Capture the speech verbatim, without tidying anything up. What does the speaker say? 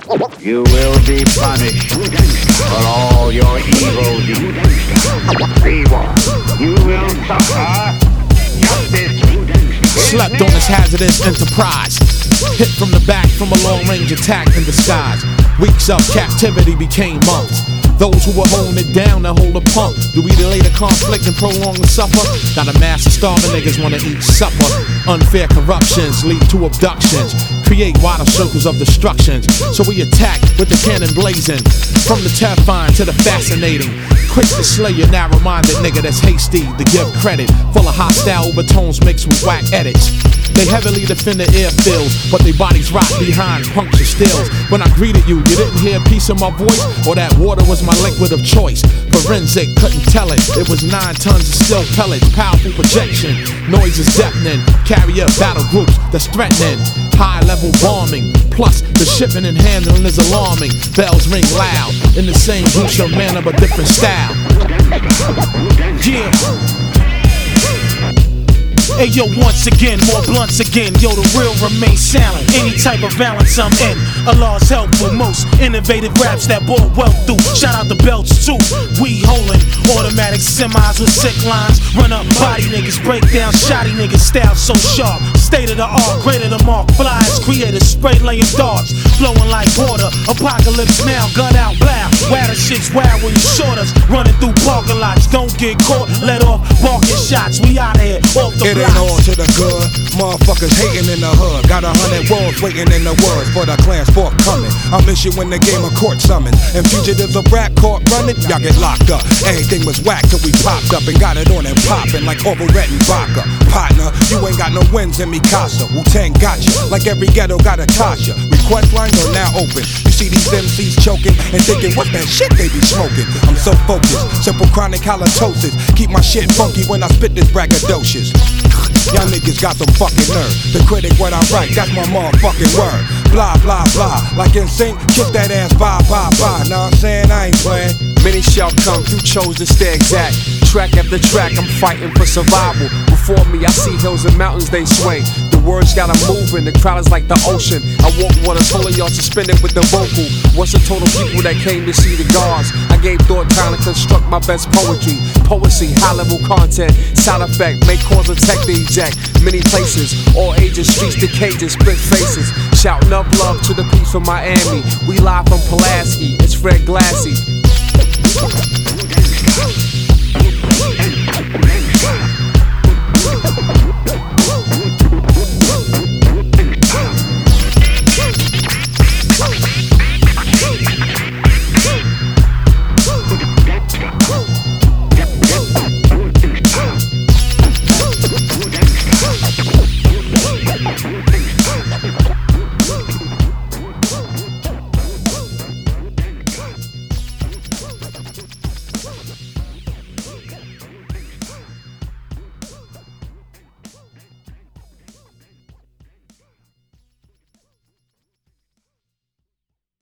You will be punished for all your evil deeds. Evil, you will suffer justice. Slept on this hazardous enterprise. Hit from the back from a long-range attack in disguise. Weeks of captivity became months. Those who were holding it down to hold a pump. Do we delay the conflict and prolong the suffer? Got a mass of starving niggas wanna eat supper. Unfair corruptions lead to abductions. Create wider circles of destructions. So we attack with the cannon blazing. From the terrifying to the fascinating. Quick to slay your narrow-minded nigga that's hasty to give credit. Full of hostile overtones mixed with whack edits. They heavily defend the airfields, but their bodies rot behind punctured stills. When I greeted you, you didn't hear a piece of my voice, or that water was my liquid of choice. Forensic, couldn't tell it. It was nine tons of steel pellets, powerful projection. Noise is deafening. Carrier battle groups that's threatening. High-level bombing, plus the shipping and handling is alarming. Bells ring loud in the same gruesome manner but different style. Yeah. Hey yo, once again, more blunts again. Yo, the real remains silent. Any type of balance I'm in. Allah's helpful, most innovative raps that bore well through. Shout out the belts too. We holding automatic semis with sick lines. Run up body niggas, break down shoddy niggas. Style so sharp, state of the art, greater than Mark Flies. Creators spray laying darts, flowing like water. Apocalypse now, gun out, blow. Wow, the shit's wild when you short us. Running through parking lots, don't get caught. Let off barking shots. We out here off the block. It ain't all to the good. Motherfuckers hating in the hood. Got a hundred wolves waiting in the woods for the clan's forthcoming. I miss you when the game of court summons. And fugitives of rap caught running, y'all get locked up. Everything was whack till we popped up and got it on and popping like Overett and Vodka. Partner, you ain't got no wins in Mikasa. Wu-Tang got you, like every ghetto got a Tasha. Request lines are now open. You see these M Cs choking and thinking, what that shit they be smoking? I'm so focused, simple chronic halitosis. Keep my shit funky when I spit this braggadocious. Y'all niggas got some fucking nerve. The critic what I write, that's my motherfucking word. Blah, blah, blah. Like in sync, kick that ass, bye, bye, bye. Know what I'm saying? I ain't playing. Many shall come, you chose to stay exact. Track after track, I'm fighting for survival. Before me, I see hills and mountains, they sway. The words got 'em moving, the crowd is like the ocean. I walk water, told y'all suspended with the vocal. What's the total people that came to see the gods? I gave thought time to construct my best poetry. Poesy, high level content, side effect, make cause of tech to eject. Many places, all ages, streets to cages, split faces. Shouting up love to the peace from Miami. We live from Pulaski, it's Fred Glassy.